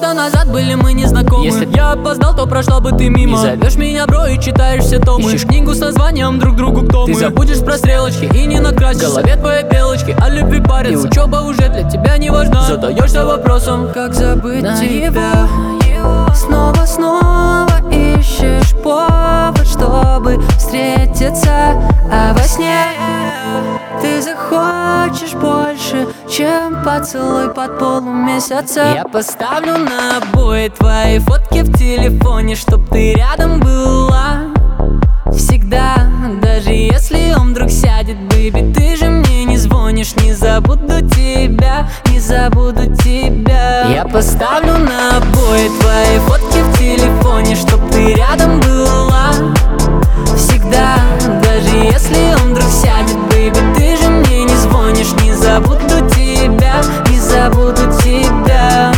года назад были мы не знакомы. Если б я опоздал, то прошла бы ты мимо. И зовешь меня бро и читаешь все томы. Ищешь книгу с названием друг другу кто мы. Ты забудешь про стрелочки и не накрасишь в голове твоей белочки о любви париться. И учеба уже для тебя не важна. Задаешься вопросом, как забыть тебя. Снова ищешь повод, чтобы встретиться, а во сне ты захочешь больше, чем поцелуй под полумесяца. Я поставлю на обои твои фотки в телефоне, чтоб ты рядом была всегда. Даже если он вдруг сядет, бэйби, ты же мне не звонишь. Не забуду тебя, не забуду тебя. Я поставлю на обои твои фотки в телефоне, чтоб ты рядом была всегда. Даже если он вдруг сядет, бэйби, ты же мне не звонишь. Не забуду тебя, не забуду тебя.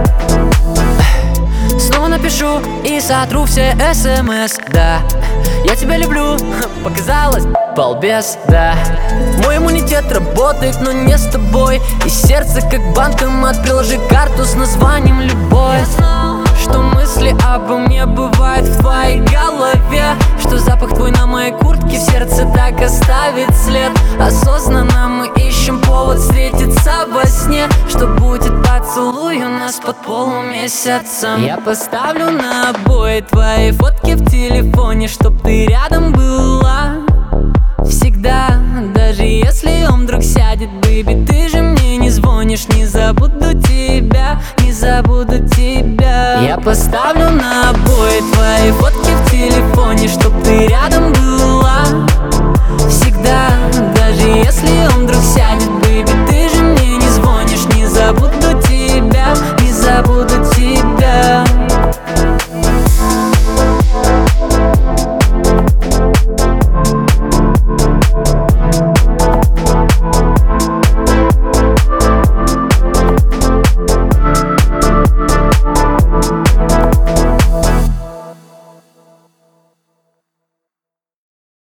Снова напишу и сотру все СМС, да. Я тебя люблю, показалось, балбес, да. Мой иммунитет работает, но не с тобой. И сердце как банкомат, приложи карту с названием любой. Я знал, что мысли обо мне бывают в твоей голове, что запах твой на моей куртке в сердце так оставит след. Осознанно мы ищем повод встретиться во сне, что будет поцелуй у нас под полумесяцем. Я поставлю на обои твои фотки в телефоне, чтоб ты рядом была всегда. Даже если он вдруг сядет, бэйби, ты же мне не звонишь. Не забуду тебя, не забуду тебя. Я поставлю на обои твои фотки в телефоне, чтоб ты рядом